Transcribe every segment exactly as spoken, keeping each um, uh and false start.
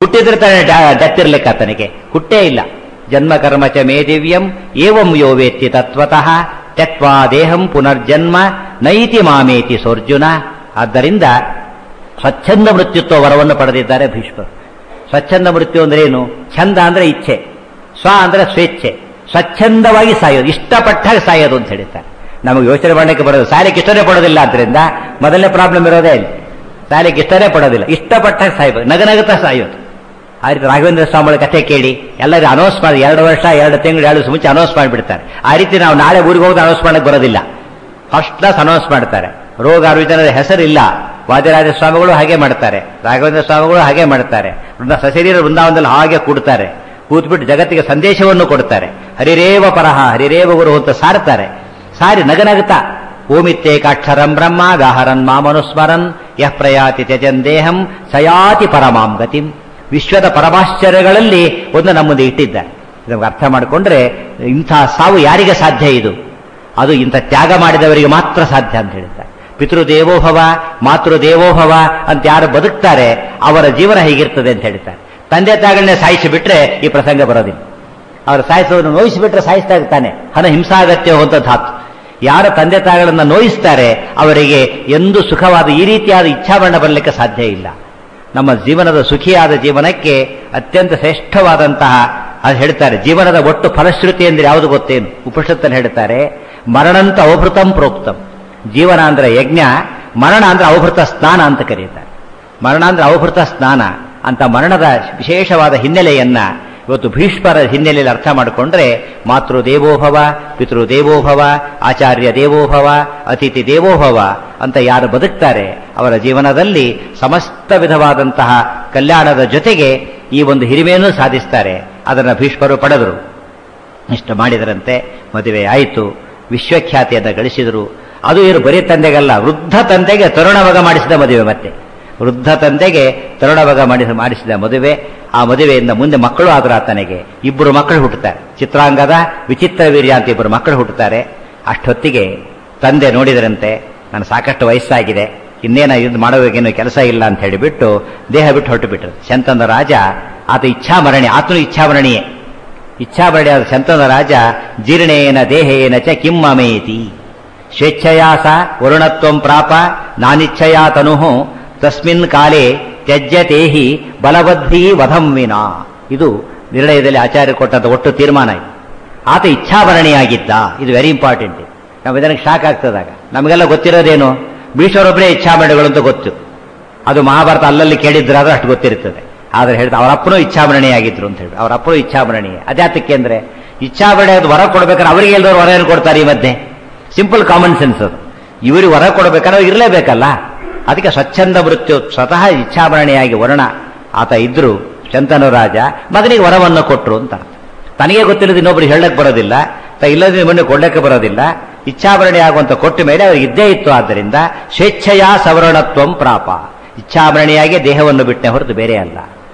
ಹುಟ್ಟಿದ್ರೆ ತಾನೆ ಡೆತ್ ಇರ್ಲಿಕ್ಕೆ ಆತನಿಗೆ, ಹುಟ್ಟೇ ಇಲ್ಲ. ಜನ್ಮ ಕರ್ಮ ಚ ಮೇ ದಿವ್ಯಂ ಏವಂ ಯೋ ವೇತ್ತಿ ತತ್ವತಃ ತ್ಯಕ್ವಾ ದೇಹಂ ಪುನರ್ಜನ್ಮ ನೈತಿ ಮಾಮೇತಿ ಸೋರ್ಜುನ. ಆದ್ದರಿಂದ ಸ್ವಚ್ಛಂದ ಮೃತ್ಯುತ್ವ ವರವನ್ನು ಪಡೆದಿದ್ದಾರೆ ಭೀಷ್ಮರು. ಸ್ವಚ್ಛಂದ ಮೃತ್ಯು ಅಂದ್ರೆ ಏನು? ಛಂದ ಅಂದ್ರೆ ಇಚ್ಛೆ, ಸ್ವ ಅಂದ್ರೆ ಸ್ವೇಚ್ಛೆ, ಸ್ವಚ್ಛಂದವಾಗಿ ಸಾಯೋದು, ಇಷ್ಟಪಟ್ಟಾಗ ಸಾಯೋದು ಅಂತ ಹೇಳ್ತಾರೆ. ನಮಗೆ ಯೋಚನೆ ಮಾಡಲಿಕ್ಕೆ ಬರೋದು, ಸಾಯಲಿಕ್ಕೆ ಇಷ್ಟನೇ ಪಡೋದಿಲ್ಲ. ಆದ್ರಿಂದ ಮೊದಲನೇ ಪ್ರಾಬ್ಲಮ್ ಇರೋದೇ ಇಲ್ಲಿ, ಸಾಯಲಿಕ್ಕೆ ಇಷ್ಟನೇ ಪಡೋದಿಲ್ಲ, ಇಷ್ಟಪಟ್ಟಾಗ ಸಾಯ್ಬೇಕು, ನಗನಗುತ್ತಾ ಸಾಯೋದು. ಆ ರೀತಿ ರಾಘವೇಂದ್ರ ಸ್ವಾಮಿಗಳ ಕಥೆ ಕೇಳಿ ಎಲ್ಲರೂ ಅನೌನ್ಸ್ ಮಾಡಿ, ಎರಡು ವರ್ಷ ಎರಡು ತಿಂಗಳು ಎರಡು ವರ್ಷ ಮುಂಚೆ ಅನೌನ್ಸ್ ಮಾಡಿಬಿಡ್ತಾರೆ. ಆ ರೀತಿ ನಾವು ನಾಳೆ ಊರಿಗೆ ಹೋಗಿ ಅನೌನ್ಸ್ ಮಾಡಕ್ಕೆ ಬರೋದಿಲ್ಲ, ಫಸ್ಟ್ ಕ್ಲಾಸ್ ಅನೌನ್ಸ್ ಮಾಡ್ತಾರೆ. ರೋಗ ರುಜಿನದ ಹೆಸರಿಲ್ಲ. ವಾದಿರಾಜ ಸ್ವಾಮಿಗಳು ಹಾಗೆ ಮಾಡ್ತಾರೆ, ರಾಘವೇಂದ್ರ ಸ್ವಾಮಿಗಳು ಹಾಗೆ ಮಾಡ್ತಾರೆ. ಸಶರೀರ ವೃಂದಾವನದಲ್ಲಿ ಹಾಗೆ ಕೂಡ್ತಾರೆ, ಕೂತ್ಬಿಟ್ಟು ಜಗತ್ತಿಗೆ ಸಂದೇಶವನ್ನು ಕೊಡ್ತಾರೆ. ಹರಿರೇವ ಪರಹ ಹರಿರೇವ ಗುರು ಅಂತ ಸಾರ್ತಾರೆ. ಸಾರಿ ನಗನಗುತ್ತಾ ಓಮಿತ್ತೇಕಾಕ್ಷರಂ ಬ್ರಹ್ಮ ವ್ಯಾಹರನ್ ಮಾಮನುಸ್ಮರನ್ ಯಃ ಪ್ರಯಾತಿ ತ್ಯಜನ್ ದೇಹಂ ಸಯಾತಿ ಪರಮಾಂ ಗತಿಂ. ವಿಶ್ವದ ಪರಮಾಶ್ಚರ್ಯಗಳಲ್ಲಿ ಒಂದು ನಮ್ಮ ಮುಂದೆ ಇಟ್ಟಿದ್ದಾರೆ. ಇದನ್ನು ಅರ್ಥ ಮಾಡಿಕೊಂಡ್ರೆ ಇಂಥ ಸಾವು ಯಾರಿಗೆ ಸಾಧ್ಯ? ಇದು ಅದು ಇಂಥ ತ್ಯಾಗ ಮಾಡಿದವರಿಗೆ ಮಾತ್ರ ಸಾಧ್ಯ ಅಂತ ಹೇಳ್ತಾರೆ. ಪಿತೃದೇವೋಭವ ಮಾತೃದೇವೋಭವ ಅಂತ ಯಾರು ಬದುಕ್ತಾರೆ ಅವರ ಜೀವನ ಹೀಗಿರ್ತದೆ ಅಂತ ಹೇಳ್ತಾರೆ. ತಂದೆ ತಾಯಿಗಳನ್ನೇ ಸಾಯಿಸಿಬಿಟ್ರೆ ಈ ಪ್ರಸಂಗ ಬರೋದಿಲ್ಲ. ಅವರು ಸಾಯಿಸೋದನ್ನು ನೋಯಿಸಿಬಿಟ್ರೆ ಸಾಯಿಸ್ತಾ ಇರ್ತಾನೆ. ಹನ ಹಿಂಸಾಗತ್ಯ ಅಂತ ಧಾತು. ಯಾರು ತಂದೆ ತಾಯಿಗಳನ್ನ ನೋಯಿಸ್ತಾರೆ ಅವರಿಗೆ ಎಂದು ಸುಖವಾದ ಈ ರೀತಿಯಾದ ಇಚ್ಛಾಮರಣ ಬರಲಿಕ್ಕೆ ಸಾಧ್ಯ ಇಲ್ಲ. ನಮ್ಮ ಜೀವನದ ಸುಖಿಯಾದ ಜೀವನಕ್ಕೆ ಅತ್ಯಂತ ಶ್ರೇಷ್ಠವಾದಂತಹ ಅದು ಹೇಳ್ತಾರೆ. ಜೀವನದ ಒಟ್ಟು ಫಲಶ್ರುತಿ ಅಂದ್ರೆ ಯಾವುದು ಗೊತ್ತೇನು? ಉಪನಿಷತ್ತಲ್ಲಿ ಹೇಳ್ತಾರೆ, ಮರಣಂತ ಅವಭೃತಂ ಪ್ರೋಕ್ತಂ. ಜೀವನ ಅಂದ್ರೆ ಯಜ್ಞ, ಮರಣ ಅಂದ್ರೆ ಅವಭೃತ ಸ್ನಾನ ಅಂತ ಕರೀತಾರೆ. ಮರಣ ಅಂದ್ರೆ ಅವಭೃತ ಸ್ನಾನ ಅಂತ ಮರಣದ ವಿಶೇಷವಾದ ಹಿನ್ನೆಲೆಯನ್ನ ಇವತ್ತು ಭೀಷ್ಮರ ಹಿನ್ನೆಲೆಯಲ್ಲಿ ಅರ್ಥ ಮಾಡಿಕೊಂಡ್ರೆ, ಮಾತೃದೇವೋಭವ, ಪಿತೃದೇವೋಭವ, ಆಚಾರ್ಯ ದೇವೋಭವ, ಅತಿಥಿ ದೇವೋಭವ ಅಂತ ಯಾರು ಬದುಕ್ತಾರೆ ಅವರ ಜೀವನದಲ್ಲಿ ಸಮಸ್ತ ವಿಧವಾದಂತಹ ಕಲ್ಯಾಣದ ಜೊತೆಗೆ ಈ ಒಂದು ಹಿರಿಮೆಯನ್ನು ಸಾಧಿಸ್ತಾರೆ. ಅದನ್ನು ಭೀಷ್ಮರು ಪಡೆದರು. ಇಷ್ಟು ಮಾಡಿದರಂತೆ ಮದುವೆ ಆಯಿತು, ವಿಶ್ವಖ್ಯಾತಿಯನ್ನು ಗಳಿಸಿದರು. ಅದು ಇವರು ಬರೀ ತಂದೆಗಲ್ಲ, ವೃದ್ಧ ತಂದೆಗೆ ತರುಣವಗ ಮಾಡಿಸಿದ ಮದುವೆ. ಮತ್ತೆ ವೃದ್ಧ ತಂದೆಗೆ ತರುಣವಗ ಮಾಡಿಸ ಮಾಡಿಸಿದ ಮದುವೆ. ಆ ಮದುವೆಯಿಂದ ಮುಂದೆ ಮಕ್ಕಳು ಆದರೂ ಆತನಿಗೆ ಇಬ್ಬರು ಮಕ್ಕಳು ಹುಟ್ಟುತ್ತಾರೆ. ಚಿತ್ರಾಂಗದ, ವಿಚಿತ್ರ ವೀರ್ಯ ಅಂತ ಇಬ್ಬರು ಮಕ್ಕಳು ಹುಟ್ಟುತ್ತಾರೆ. ಅಷ್ಟೊತ್ತಿಗೆ ತಂದೆ ನೋಡಿದರಂತೆ, ನಾನು ಸಾಕಷ್ಟು ವಯಸ್ಸಾಗಿದೆ, ಇನ್ನೇನ ಇದು ಮಾಡೋವಾಗೇನು ಕೆಲಸ ಇಲ್ಲ ಅಂತ ಹೇಳಿಬಿಟ್ಟು ದೇಹ ಬಿಟ್ಟು ಹೊರಟು ಬಿಟ್ಟರು. ಶಂತನ ರಾಜ ಆತ ಇಚ್ಛಾಮರಣಿ, ಆತನು ಇಚ್ಛಾಮರಣಿಯೇ. ಇಚ್ಛಾಮರಣಿಯಾದ ಶಂತನ ರಾಜ ಜೀರ್ಣೇನ ದೇಹೇನ ಚ ಕಿಮ್ಮಮೇತಿ ಸ್ವೇಚ್ಛಯಾ ಸ ವರುಣತ್ವಂ ಪ್ರಾಪ ನಾನಿಚ್ಛಯಾ ತನುಃ ತಸ್ಮಿನ್ ಕಾಲೇ ತ್ಯಜ್ಯತೇಹಿ ಬಲವದ್ಭಿ ವಧಂ ವಿನಾ. ಇದು ನಿರ್ಣಯದಲ್ಲಿ ಆಚಾರ್ಯ ಕೊಟ್ಟಂತ ಒಟ್ಟು ತೀರ್ಮಾನ. ಇದು ಆತ ಇಚ್ಛಾಭರಣಿಯಾಗಿದ್ದ. ಇದು ವೆರಿ ಇಂಪಾರ್ಟೆಂಟ್. ನಾವು ಇದಕ್ಕೆ ಶಾಕ್ ಆಗ್ತದಾಗ ನಮಗೆಲ್ಲ ಗೊತ್ತಿರೋದೇನು? ಭೀಷ್ಮರೊಬ್ಬರೇ ಇಚ್ಛಾಮರಣಿಗಳು ಅಂತ ಗೊತ್ತು. ಅದು ಮಹಾಭಾರತ ಅಲ್ಲಲ್ಲಿ ಕೇಳಿದ್ರಾದ್ರೂ ಅಷ್ಟು ಗೊತ್ತಿರ್ತದೆ. ಆದ್ರೆ ಹೇಳಿದ ಅವರಪ್ಪನೂ ಇಚ್ಛಾಮರಣಿಯಾಗಿದ್ರು ಅಂತ ಹೇಳಿ, ಅವರಪ್ಪನೂ ಇಚ್ಛಾಮರಣೀಯ. ಅದ್ಯಾತಕ್ಕೆ ಅಂದ್ರೆ ಇಚ್ಛಾಮರಣಿ ಅದು ವರ ಕೊಡ್ಬೇಕಾದ್ರೆ ಅವರಿಗೆ ಎಲ್ಲರೂ ವರ ಏನು ಕೊಡ್ತಾರೆ ಈ ಮಧ್ಯೆ? ಸಿಂಪಲ್ ಕಾಮನ್ ಸೆನ್ಸ್ ಅದು. ಇವರಿಗೆ ವರ ಕೊಡಬೇಕಾದ್ರೆ ಇರಲೇಬೇಕಲ್ಲ. ಅದಕ್ಕೆ ಸ್ವಚ್ಛಂದ ಮೃತ್ಯು ಸ್ವತಃ ಇಚ್ಛಾಮರಣಿಯಾಗಿ ವರ್ಣ ಆತ ಇದ್ರು. ಶಂತನು ರಾಜ ಮಗನಿಗೆ ವರವನ್ನು ಕೊಟ್ಟರು ಅಂತ. ತನಗೆ ಗೊತ್ತಿಲ್ಲದ ಇನ್ನೊಬ್ರಿಗೆ ಹೇಳಕ್ಕೆ ಬರೋದಿಲ್ಲ, ಇಲ್ಲದ ನಿಮ್ಮನ್ನು ಕೊಡ್ಲಿಕ್ಕೆ ಬರೋದಿಲ್ಲ. ಇಚ್ಛಾಭರಣಿ ಆಗುವಂತ ಕೊಟ್ಟ ಮೇಲೆ ಅವರಿಗೆ ಇದ್ದೇ ಇತ್ತು. ಆದ್ದರಿಂದ ಸ್ವೇಚ್ಛೆಯ ಸವರ್ಣತ್ವಂ ಪ್ರಾಪ, ಇಚ್ಛಾಭರಣಿಯಾಗಿ ದೇಹವನ್ನು ಬಿಟ್ಟೆ ಹೊರತು ಬೇರೆ ಅಲ್ಲ.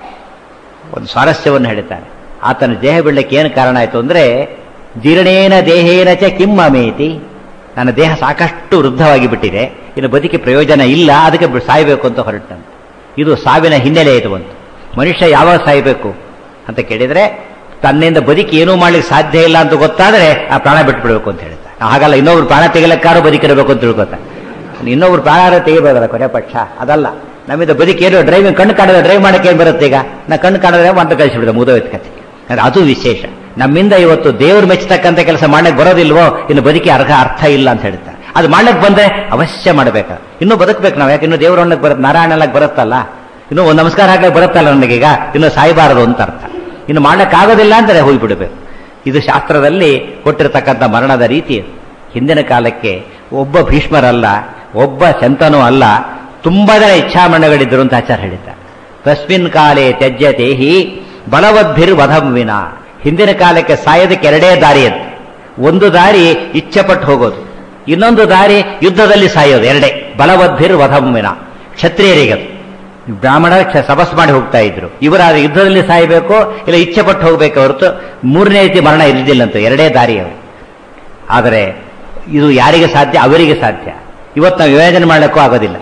ಒಂದು ಸ್ವಾರಸ್ಯವನ್ನು ಹೇಳ್ತಾರೆ. ಆತನ ದೇಹ ಬಿಡಲಿಕ್ಕೆ ಏನು ಕಾರಣ ಆಯಿತು ಅಂದ್ರೆ, ಜೀರ್ಣೇನ ದೇಹೇನ ಚ ಕಿಮ್ಮಮೇತಿ, ನನ್ನ ದೇಹ ಸಾಕಷ್ಟು ವೃದ್ಧವಾಗಿ ಬಿಟ್ಟಿದೆ, ಇನ್ನು ಬದುಕಿ ಪ್ರಯೋಜನ ಇಲ್ಲ, ಅದಕ್ಕೆ ಸಾಯಬೇಕು ಅಂತ ಹೊರಟಂತೆ. ಇದು ಸಾವಿನ ಹಿನ್ನೆಲೆ ಇದು. ಒಂದು ಮನುಷ್ಯ ಯಾವಾಗ ಸಾಯಬೇಕು ಅಂತ ಕೇಳಿದ್ರೆ, ತನ್ನಿಂದ ಬದುಕಿ ಏನೂ ಮಾಡ್ಲಿಕ್ಕೆ ಸಾಧ್ಯ ಇಲ್ಲ ಅಂತ ಗೊತ್ತಾದ್ರೆ ಆ ಪ್ರಾಣ ಬಿಟ್ಬಿಡ್ಬೇಕು ಅಂತ ಹೇಳ್ತಾರೆ. ಹಾಗಲ್ಲ, ಇನ್ನೊಬ್ರು ಪ್ರಾಣ ತೆಗಿಲಕ್ಕಾರು ಬದುಕಿರಬೇಕು ಅಂತ ತಿಳ್ಕೊತಾರೆ. ಇನ್ನೊಬ್ರು ಪ್ರಾಣ ತೆಗಿಬೋದಲ್ಲ ಕೊನೆ ಪಕ್ಷ, ಅದಲ್ಲ. ನಮ್ಮಿಂದ ಬದುಕೇನು ಡ್ರೈವಿಂಗ್ ಕಣ್ಣು ಕಾಣದ ಡ್ರೈವ್ ಮಾಡಕ್ಕೆ ಏನ್ ಬರುತ್ತೆ? ಈಗ ನಾ ಕಣ್ಣು ಕಾಣದ್ರೆ ಅಂತ ಕಳಿಸಿಬಿಡಿದೆ ಮುಗಿದೋಯ್ತು ಕತೆ. ಅದು ವಿಶೇಷ. ನಮ್ಮಿಂದ ಇವತ್ತು ದೇವ್ರು ಮೆಚ್ಚತಕ್ಕಂಥ ಕೆಲಸ ಮಾಡಕ್ಕೆ ಬರೋದಿಲ್ವೋ, ಇನ್ನು ಬದುಕಿ ಅರ್ಹ ಅರ್ಥ ಇಲ್ಲ ಅಂತ ಹೇಳ್ತಾರೆ. ಅದು ಮಾಡ್ಲಿಕ್ಕೆ ಬಂದ್ರೆ ಅವಶ್ಯ ಮಾಡ್ಬೇಕು. ಇನ್ನೂ ಬದುಕಬೇಕು ನಾವು. ಯಾಕೆ ಇನ್ನು ದೇವ್ರ ಅನ್ನಕ್ಕೆ ಬರುತ್ತೆ, ನಾರಾಯಣಕ್ಕೆ ಬರುತ್ತಲ್ಲ, ಇನ್ನು ಒಂದು ನಮಸ್ಕಾರ ಹಾಕಕ್ಕೆ ಬರುತ್ತಲ್ಲ ನನಗೀಗ, ಇನ್ನು ಸಾಯಬಾರದು ಅಂತ ಅರ್ಥ. ಇನ್ನು ಮಾಡ್ಲಿಕ್ಕಾಗೋದಿಲ್ಲ ಅಂದರೆ ಹೋಗ್ಬಿಡ್ಬೇಕು. ಇದು ಶಾಸ್ತ್ರದಲ್ಲಿ ಕೊಟ್ಟಿರತಕ್ಕಂಥ ಮರಣದ ರೀತಿ. ಹಿಂದಿನ ಕಾಲಕ್ಕೆ ಒಬ್ಬ ಭೀಷ್ಮರಲ್ಲ, ಒಬ್ಬ ಶಂತನೂ ಅಲ್ಲ, ತುಂಬಾ ಜನ ಇಚ್ಛಾಮರಣಗಳಿದ್ದರು ಅಂತ ಆಚಾರ್ಯ ಹೇಳಿದ್ದಾರೆ. ತಸ್ಮಿನ್ ಕಾಲೇ ತ್ಯಜ್ಯತೇಹಿ ಬಲವದ್ಭಿರ್ ವಧಂ ವಿನ. ಹಿಂದಿನ ಕಾಲಕ್ಕೆ ಸಾಯೋದಕ್ಕೆ ಎರಡೇ ದಾರಿ ಅಂತ. ಒಂದು ದಾರಿ ಇಚ್ಛೆಪಟ್ಟು ಹೋಗೋದು, ಇನ್ನೊಂದು ದಾರಿ ಯುದ್ಧದಲ್ಲಿ ಸಾಯೋದು. ಎರಡೇ ಬಲವದ್ಭಿರ್ ವಧಂ ವಿನ. ಕ್ಷತ್ರಿಯರಿಗದು. ಬ್ರಾಹ್ಮಣ ಸಬಸ್ ಮಾಡಿ ಹೋಗ್ತಾ ಇದ್ರು. ಇವರಾದ್ರೆ ಯುದ್ಧದಲ್ಲಿ ಸಾಯಬೇಕು, ಇಲ್ಲ ಇಚ್ಛೆ ಪಟ್ಟು ಹೋಗ್ಬೇಕು ಹೊರತು ಮೂರನೇ ರೀತಿ ಮರಣ ಇರಲಿಲ್ಲಂತ. ಎರಡೇ ದಾರಿ ಅವರು. ಆದರೆ ಇದು ಯಾರಿಗೆ ಸಾಧ್ಯ? ಅವರಿಗೆ ಸಾಧ್ಯ. ಇವತ್ತು ನಾವು ಯೋಜನೆ ಮಾಡಲಿಕ್ಕೂ ಆಗೋದಿಲ್ಲ.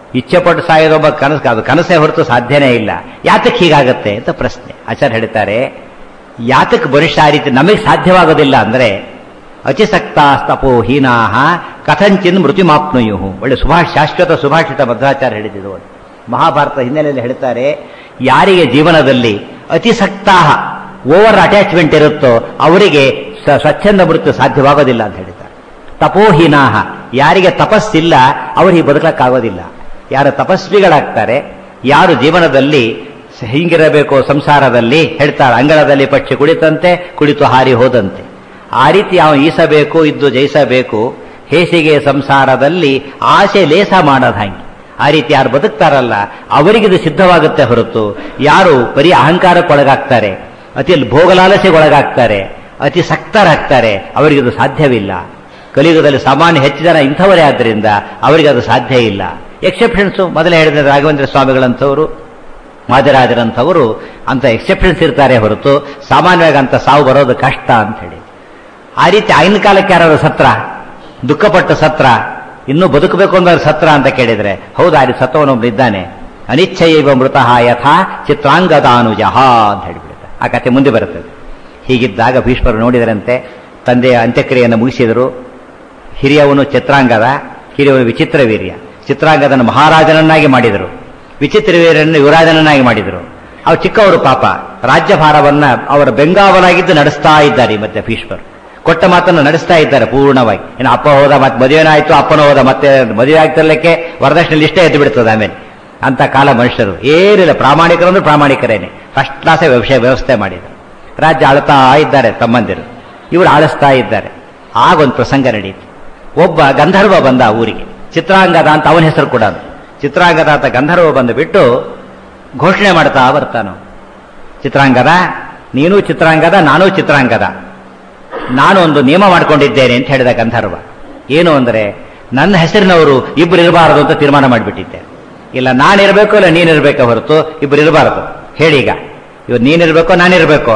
ಇಚ್ಛೆ ಪಟ್ಟು ಸಾಯೋದೊಬ್ಬ ಕನಸು, ಅದು ಕನಸೇ ಹೊರತು ಸಾಧ್ಯನೇ ಇಲ್ಲ. ಯಾತಕ್ಕೆ ಹೀಗಾಗತ್ತೆ ಅಂತ ಪ್ರಶ್ನೆ. ಆಚಾರ್ಯ ಹೇಳ್ತಾರೆ, ಯಾತಕ್ಕೆ ಮನುಷ್ಯ ಆ ರೀತಿ ನಮಗೆ ಸಾಧ್ಯವಾಗೋದಿಲ್ಲ ಅಂದ್ರೆ ಅತಿಸಕ್ತಾಸ್ತಪೋ ಹೀನಾಹ ಕಥಂಚಿನ್ ಮೃತ್ಯುಮಾಪ್ನುಯು. ಒಳ್ಳೆ ಸುಭಾಷ ಶಾಶ್ವತ ಸುಭಾಷಿತ ಮಧ್ವಾಚಾರ್ಯ ಹೇಳಿದ್ದು ಮಹಾಭಾರತ ಹಿನ್ನೆಲೆಯಲ್ಲಿ ಹೇಳ್ತಾರೆ, ಯಾರಿಗೆ ಜೀವನದಲ್ಲಿ ಅತಿಸಕ್ತಾಹ ಓವರ್ ಅಟ್ಯಾಚ್ಮೆಂಟ್ ಇರುತ್ತೋ ಅವರಿಗೆ ಸ್ವಚ್ಛಂದ ಮೃತ್ಯು ಸಾಧ್ಯವಾಗೋದಿಲ್ಲ ಅಂತ ಹೇಳ್ತಾರೆ. ತಪೋಹೀನಾಹ, ಯಾರಿಗೆ ತಪಸ್ಸಿಲ್ಲ ಅವರಿಗೆ ಬದುಕಕ್ಕಾಗೋದಿಲ್ಲ. ಯಾರು ತಪಸ್ವಿಗಳಾಗ್ತಾರೆ, ಯಾರು ಜೀವನದಲ್ಲಿ ಹಿಂಗಿರಬೇಕು ಸಂಸಾರದಲ್ಲಿ ಹೇಳ್ತಾರೆ, ಅಂಗಳದಲ್ಲಿ ಪಕ್ಷಿ ಕುಳಿತಂತೆ ಕುಳಿತು ಹಾರಿ ಹೋದಂತೆ. ಆ ರೀತಿ ಅವನು ಈಸಬೇಕು, ಇದ್ದು ಜಯಿಸಬೇಕು, ಹೇಸಿಗೆ ಸಂಸಾರದಲ್ಲಿ ಆಸೆ ಲೇಸ ಮಾಡೋದು ಹಾಗೆ. ಆ ರೀತಿ ಯಾರು ಬದುಕ್ತಾರಲ್ಲ ಅವರಿಗಿದು ಸಿದ್ಧವಾಗುತ್ತೆ ಹೊರತು, ಯಾರು ಬರೀ ಅಹಂಕಾರಕ್ಕೊಳಗಾಗ್ತಾರೆ, ಅತಿ ಭೋಗಲಾಲಸೆಗೊಳಗಾಗ್ತಾರೆ, ಅತಿ ಸಕ್ತರಾಗ್ತಾರೆ, ಅವರಿಗಿದು ಸಾಧ್ಯವಿಲ್ಲ. ಕಲಿಯುಗದಲ್ಲಿ ಸಾಮಾನ್ಯ ಹೆಚ್ಚು ಜನ ಇಂಥವರೇ ಆದ್ದರಿಂದ ಅವರಿಗೆ ಅದು ಸಾಧ್ಯ ಇಲ್ಲ. ಎಕ್ಸೆಪ್ಷನ್ಸು ಮೊದಲೇ ಹೇಳಿದ ರಾಘವೇಂದ್ರ ಸ್ವಾಮಿಗಳಂಥವರು, ಮಾದಿರಾಜರಂಥವರು ಅಂತ ಎಕ್ಸೆಪ್ಷನ್ಸ್ ಇರ್ತಾರೆ ಹೊರತು ಸಾಮಾನ್ಯವಾಗಿ ಅಂತ ಸಾವು ಬರೋದು ಕಷ್ಟ ಅಂತ ಹೇಳಿ. ಆ ರೀತಿ ಆಗಿನ ಕಾಲಕ್ಕೆ ಯಾರು ಸತ್ರ, ದುಃಖಪಟ್ಟ ಸತ್ರ, ಇನ್ನೂ ಬದುಕಬೇಕು ಅಂದ್ರೆ ಸತ್ರ ಅಂತ ಕೇಳಿದ್ರೆ ಹೌದು, ಆ ರೀತಿ ಸತ್ವನೊಬ್ಬ ಇದ್ದಾನೆ. ಅನಿಚ್ಛೈವ ಮೃತಃ ಯಥಾ ಚಿತ್ರಾಂಗದಾನುಜಃ ಅಂತ ಹೇಳಿಬಿಡುತ್ತೆ. ಆ ಕಥೆ ಮುಂದೆ ಬರುತ್ತದೆ. ಹೀಗಿದ್ದಾಗ ಭೀಷ್ಮರು ನೋಡಿದರಂತೆ, ತಂದೆಯ ಅಂತ್ಯಕ್ರಿಯೆಯನ್ನು ಮುಗಿಸಿದರು. ಹಿರಿಯವನು ಚಿತ್ರಾಂಗದ, ಹಿರಿಯವನು ವಿಚಿತ್ರ ವೀರ್ಯ. ಚಿತ್ರಾಂಗದನ್ನು ಮಹಾರಾಜನನ್ನಾಗಿ ಮಾಡಿದರು, ವಿಚಿತ್ರ ವೀರ್ಯನನ್ನು ಯುವರಾಜನನ್ನಾಗಿ ಮಾಡಿದರು. ಅವ್ರು ಚಿಕ್ಕವರು ಪಾಪ, ರಾಜ್ಯಭಾರವನ್ನ ಅವರ ಬೆಂಗಾವಲಾಗಿದ್ದು ನಡೆಸ್ತಾ ಇದ್ದಾರೆ. ಮತ್ತೆ ಭೀಷ್ಮರು ಕೊಟ್ಟ ಮಾತನ್ನು ನಡೆಸ್ತಾ ಇದ್ದಾರೆ ಪೂರ್ಣವಾಗಿ. ಇನ್ನು ಅಪ್ಪ ಹೋದ ಮತ್ತೆ ಮದುವೆನಾಯ್ತು, ಅಪ್ಪನ ಹೋದ ಮತ್ತೆ ಮದುವೆ ಆಗ್ತಿರ್ಲಿಕ್ಕೆ ವರದಕ್ಷಿಣೆ ಇಷ್ಟೇ ಎದ್ದು ಬಿಡ್ತದೆ ಆಮೇಲೆ. ಅಂತ ಕಾಲ ಮನುಷ್ಯರು ಏನಿಲ್ಲ, ಪ್ರಾಮಾಣಿಕರು ಅಂದ್ರೆ ಪ್ರಾಮಾಣಿಕರೇನೆ, ಫಸ್ಟ್ ಕ್ಲಾಸ್ ವ್ಯವಸಾಯ ವ್ಯವಸ್ಥೆ ಮಾಡಿದರು. ರಾಜ್ಯ ಆಳ್ತಾ ಇದ್ದಾರೆ ತಮ್ಮಂದಿರು, ಇವರು ಆಳಿಸ್ತಾ ಇದ್ದಾರೆ. ಆಗೊಂದು ಪ್ರಸಂಗ ನಡೆಯಿತು. ಒಬ್ಬ ಗಂಧರ್ವ ಬಂದ ಊರಿಗೆ, ಚಿತ್ರಾಂಗದ ಅಂತ ಅವನ ಹೆಸರು ಕೂಡ. ಚಿತ್ರಾಂಗದ ಅಂತ ಗಂಧರ್ವ ಬಂದು ಬಿಟ್ಟು ಘೋಷಣೆ ಮಾಡ್ತಾ ಬರ್ತಾನು, ಚಿತ್ರಾಂಗದ, ನೀನು ಚಿತ್ರಾಂಗದ, ನಾನೂ ಚಿತ್ರಾಂಗದ, ನಾನು ಒಂದು ನಿಯಮ ಮಾಡ್ಕೊಂಡಿದ್ದೇನೆ ಅಂತ ಹೇಳಿದ ಗಂಧರ್ವ. ಏನು ಅಂದರೆ, ನನ್ನ ಹೆಸರಿನವರು ಇಬ್ಬರು ಇರಬಾರದು ಅಂತ ತೀರ್ಮಾನ ಮಾಡಿಬಿಟ್ಟಿದ್ದೆ. ಇಲ್ಲ ನಾನಿರಬೇಕು, ಇಲ್ಲ ನೀನಿರಬೇಕೋ ಹೊರತು ಇಬ್ಬರು ಇರಬಾರದು. ಹೇಳೀಗ, ಇವ್ ನೀನಿರ್ಬೇಕೋ ನಾನಿರ್ಬೇಕೋ,